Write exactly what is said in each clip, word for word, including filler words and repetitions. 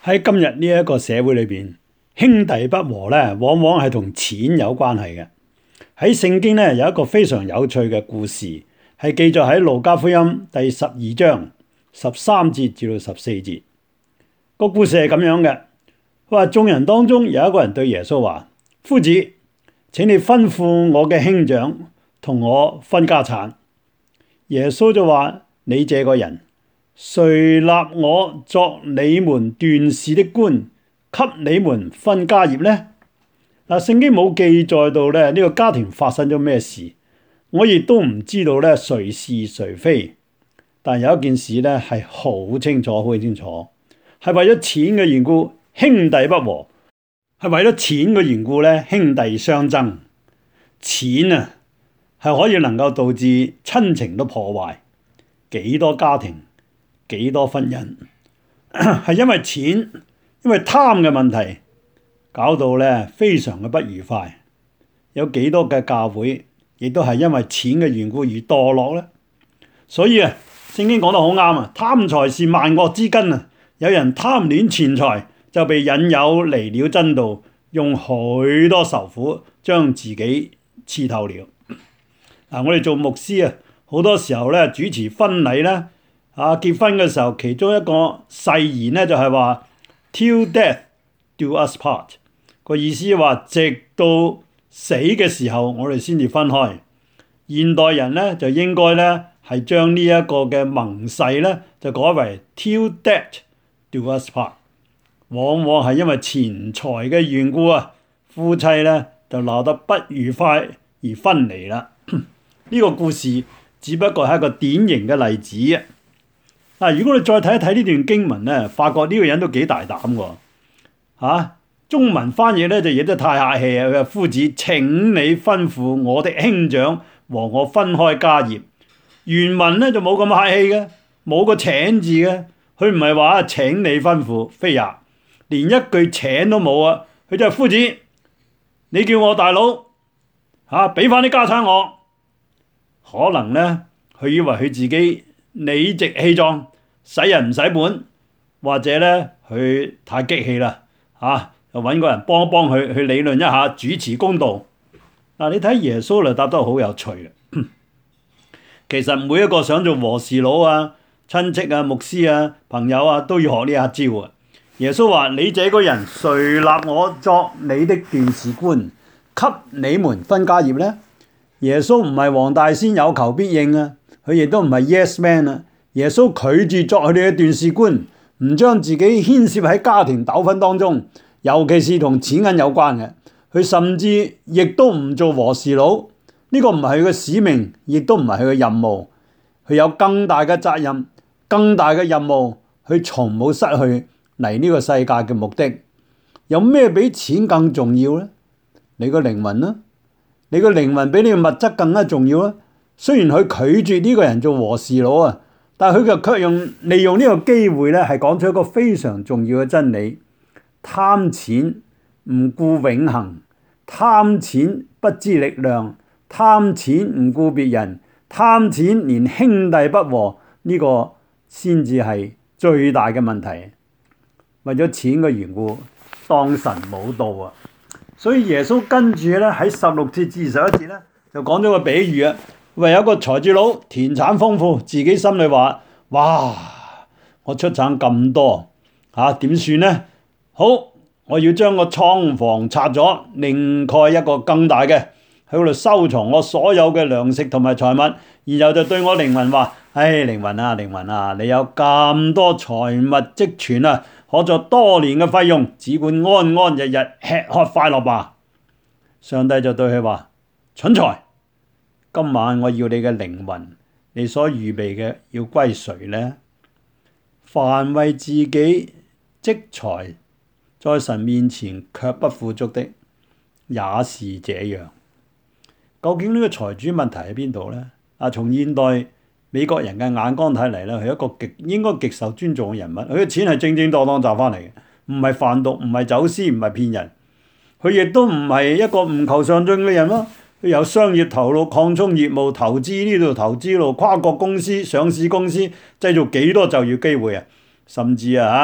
喺今日呢一個社會裏邊，兄弟不和咧，往往係同錢有關係嘅。喺聖經咧有一個非常有趣嘅故事，係記載喺路加福音第十二章十三節至到十四節。個故事係咁樣嘅，佢話眾人當中有一個人對耶穌話：夫子，請你吩咐我嘅兄長同我分家產。耶穌就話：你這個人，誰立我作你們斷事的官，給你們分家業呢？嗱，聖經冇記載到咧呢個家庭發生咗咩事，我亦都唔知道咧誰是誰非。但有一件事咧係好清楚，好清楚，係為咗錢嘅緣故，兄弟不和；係為咗錢嘅緣故咧，兄弟相爭。錢啊，係可以能夠導致親情都破壞，幾多家庭，幾多婚姻，係因為錢，因為貪嘅問題，搞到咧非常嘅不愉快。有幾多嘅教會，亦都係因為錢嘅緣故而墮落咧。所以啊，聖經講得好啱啊，貪財是萬惡之根啊！有人貪戀錢財，就被引誘離了真道，用許多愁苦將自己刺透了。嗱、啊，我哋做牧師啊，好多時候咧主持婚禮咧，啊結婚嘅時候，其中一個誓言咧就係話 Till death do us part， 個意思話直到死嘅時候，我哋先至分開。現代人咧就應該咧係將呢一個嘅盟誓咧就改為 Till death do us part。往往係因為錢財嘅緣故啊，夫妻咧就鬧得不愉快而分離啦。呢個故事只不過係一個典型嘅例子啊！啊，如果你再睇一睇呢段經文咧，發覺呢個人都幾大膽喎嚇。中文翻譯咧就譯得太客氣啊！佢話夫子，請你吩咐我的兄長和我分開家業。原文咧就冇咁客氣嘅，冇個請字嘅，佢唔係話請你吩咐，非也，連一句請都冇啊！佢就係夫子，你叫我大佬嚇，俾翻啲家產我。可能咧，佢以為佢自己理直氣壯，使人唔使本，或者咧佢太激氣啦嚇，就揾個人幫一幫佢去理論一下，主持公道。嗱、啊，你睇耶穌嚟答得好有趣嘅。其實每一個想做和事佬啊、親戚啊、牧師啊、朋友啊，都要學呢一招啊。耶穌話：你這個人，誰立我作你的斷事官，給你們分家業呢？耶穌唔係黃大仙有求必應啊，佢亦都唔係 yes man 啊。耶穌拒絕作佢哋嘅斷事官，唔將自己牽涉喺家庭糾紛當中，尤其是同錢銀有關嘅。佢甚至亦都唔做和事佬，呢個唔係佢嘅使命，亦都唔係佢嘅任務。佢有更大嘅責任、更大嘅任務，佢從冇失去嚟呢個世界嘅目的。有咩比錢更重要呢？你個靈魂呢？你個靈魂比你個物質更加重要啊！雖然佢拒絕呢個人做和事佬啊，但係佢就卻用利用呢個機會咧，係講出一個非常重要嘅真理：貪錢唔顧永恆，貪錢不知力量，貪錢唔顧別人，貪錢連兄弟不和，呢個先至係最大嘅問題。為咗錢嘅緣故，當神冇道啊！所以耶穌跟住咧喺十六節至二十一節咧就講咗個比喻啊，話有一個財主佬田產豐富，自己心裏話：哇，我出產咁多嚇點算呢？好，我要將個倉房拆咗，另蓋一個更大嘅喺嗰度收藏我所有嘅糧食同埋財物。然後就對我靈魂話：唉，靈魂啊，靈魂啊，你有咁多財物積存啊！可作多年嘅費用，只管安安日日吃喝快樂吧。上帝就對佢話：蠢材，今晚我要你嘅靈魂，你所預備嘅要歸誰呢？凡為自己積財，在神面前卻不富足的，也是這樣。究竟呢個財主問題喺邊度呢？啊，從現代美國人嘅眼光睇嚟咧，係一個極應該極受尊重嘅人物。佢嘅錢係正正當當賺翻嚟嘅，唔係販毒，唔係走私，唔係騙人。佢亦都唔係一個唔求上進嘅人咯。佢有商業頭腦，擴充業務，投資呢度投資路，跨國公司、上市公司，製造幾多就業機會啊！甚至啊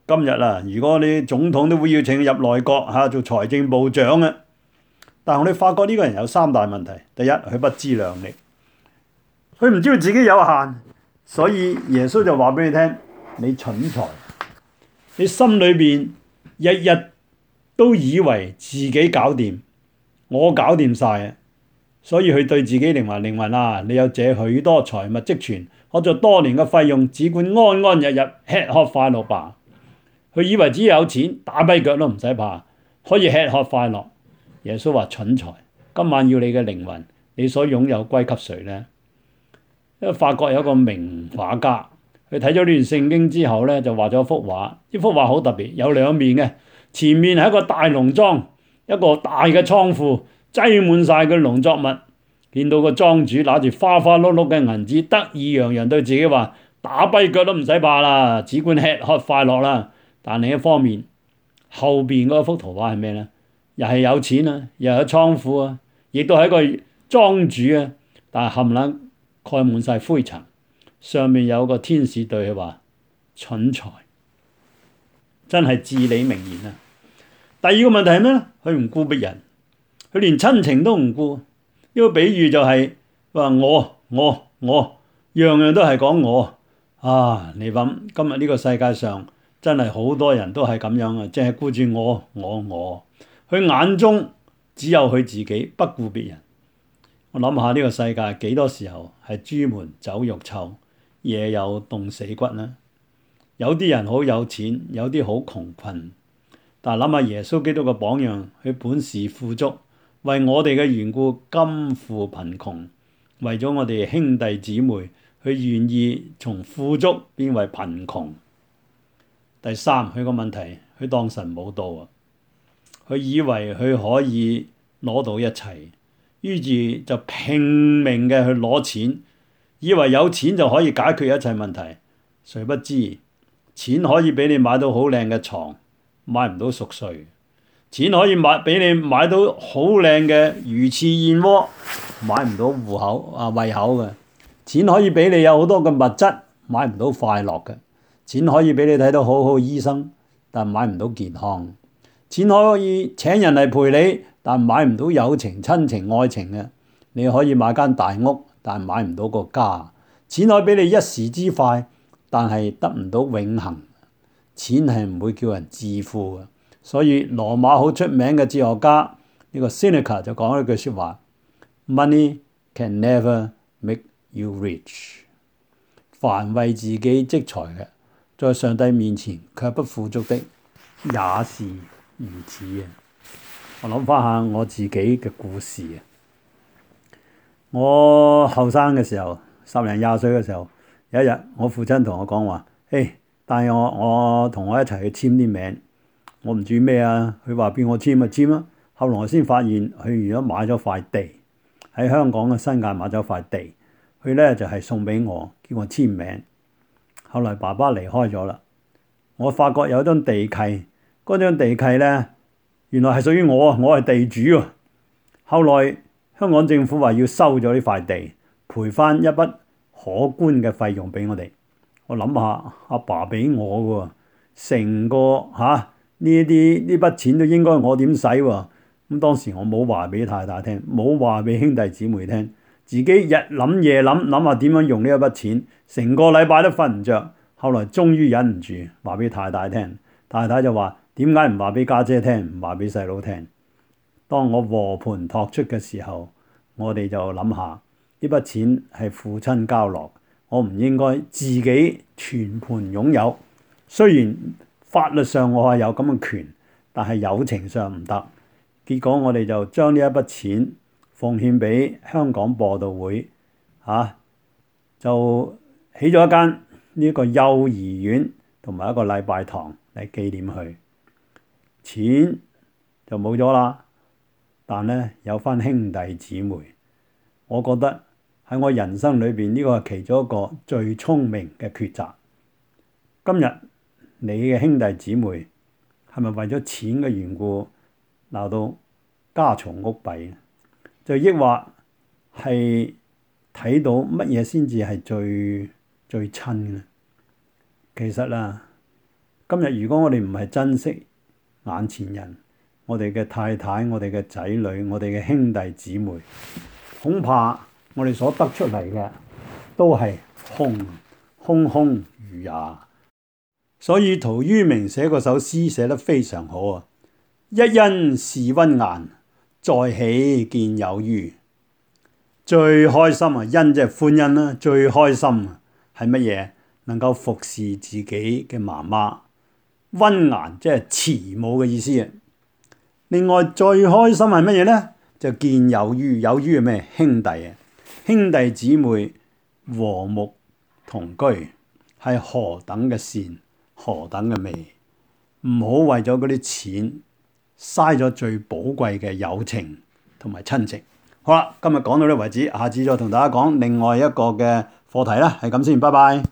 今日啊，如果你總統都會邀請佢入內閣嚇、啊、做財政部長嘅，但係我哋發覺呢個人有三大問題。第一，佢不知量力，佢唔知道自己有限，所以耶穌就話俾你聽：你蠢材，你心裏邊日日都以為自己搞掂，我搞掂晒啊！所以佢對自己靈魂靈魂啊，你有這許多財物積存，可做多年嘅費用，只管安安日日吃喝快樂吧。佢以為自己有錢，打跛腳都唔使怕，可以吃喝快樂。耶穌話蠢材，今晚要你嘅靈魂，你所擁有歸給誰呢？因為法國有個名畫家，佢睇咗呢段聖經之後咧，就畫咗一幅畫。呢幅畫好特別，有兩面嘅，前面係一個大農莊，一個大嘅倉庫，擠滿晒嘅農作物。見到個莊主拿住花花碌碌嘅銀紙，得意洋洋對自己話：打跛腳都唔使怕啦，只管吃喝快樂啦。但另一方面，後邊嗰幅圖畫係咩呢？又係有錢啊，又有倉庫啊，亦都係一個莊主啊，但係冚唪唥蓋滿晒灰塵。上面有個天使對佢話：蠢材，真係至理名言啊！第二個問題係咩呢？佢唔顧別人，佢連親情都唔顧。呢個比喻就係話我我我，樣樣都係講我啊！你諗今日呢個世界上真係好多人都係咁樣啊，淨係顧住我我我，佢眼中只有佢自己，不顧別人。我諗下呢個世界幾多時候係朱門酒肉臭，夜有凍死骨呢？有啲人好有錢，有啲好窮困，但係諗下耶穌基督嘅榜樣，佢本是富足，為我哋嘅緣故甘負貧窮，為咗我哋兄弟姊妹，佢願意從富足變為貧窮。第三，佢個問題，佢當神冇到啊！佢以為佢可以攞到一切，於是就拼命嘅去攞錢，以為有錢就可以解決一切問題。誰不知錢可以俾你買到好靚嘅床，買唔到熟睡；錢可以買俾你買到好靚嘅魚翅燕窩，買唔到戶口啊胃口嘅；錢可以俾你有好多嘅物質，買唔到快樂嘅；錢可以俾你睇到好好醫生，但買唔到健康；錢可以請人嚟陪你，但買唔到友情、親情、愛情嘅。你可以買間大屋，但買唔到個家；錢可以俾你一時之快，但係得唔到永恆。錢係唔會叫人致富嘅。所以羅馬好出名嘅哲學家呢個 Seneca 就講咗一句説話：Money can never make you rich。凡為自己積財嘅，在上帝面前卻不富足的，也是如此嘅。我諗翻下我自己嘅故事啊！我後生嘅時候，十零廿歲嘅時候，有一日我父親同我講話：誒，帶我我同我一齊去簽啲名。我唔知咩啊，佢話邊個簽就簽啦。後來我先發現佢如果買咗塊地喺香港嘅新界買咗塊地，佢咧就係送俾我，叫我簽名。後來爸爸離開咗啦，我發覺有張地契，嗰張地契咧原來係屬於我，我係地主啊。後來香港政府話要收咗呢塊地，賠翻一筆可觀嘅費用俾我哋。我諗下，阿爸俾我嘅，成個嚇呢啲呢筆錢都應該我點使喎？咁當時我冇話俾太太聽，冇話俾兄弟姊妹聽，自己日諗夜諗，諗下點樣用呢一筆錢，成個禮拜都瞓唔着。後來終於忍唔住話俾太太聽，太太就話：點解唔話俾家姐聽，唔話俾細佬聽？當我和盤托出嘅時候，我哋就諗下呢筆錢係父親交落，我唔應該自己全盤擁有。雖然法律上我係有咁嘅權，但係友情上唔得。結果我哋就將呢一筆錢奉獻俾香港播道會，嚇、啊、就起咗一間呢個幼兒園同埋一個禮拜堂嚟紀念佢。錢就冇咗啦。但咧有返兄弟姊妹，我覺得喺我人生裏邊呢個係其中一個最聰明嘅抉擇。今日你嘅兄弟姊妹係咪為咗錢嘅緣故鬧到家嘈屋閉？就抑或係睇到乜嘢先至係最最親嘅？其實啊， 今日如果我哋唔係珍惜眼前人，我哋嘅太太、我哋嘅仔女、我哋嘅兄弟姊妹，恐怕我哋所得出嚟嘅都係空空空如也。所以陶淵明寫嗰首詩寫得非常好啊！一因是溫顏，再喜見有餘。最開心啊，因即係歡欣啦，最開心係乜嘢？能夠服侍自己嘅媽媽。溫顏即係慈母嘅意思啊！另外最開心係乜嘢呢？就見有餘，有餘係咩？兄弟啊，兄弟姊妹和睦同居，係何等嘅善，何等嘅美！唔好為咗嗰啲錢，嘥咗最寶貴嘅友情同埋親情。好啦，今日講到呢個為止，下次再同大家講另外一個嘅課題啦，係咁先，拜拜。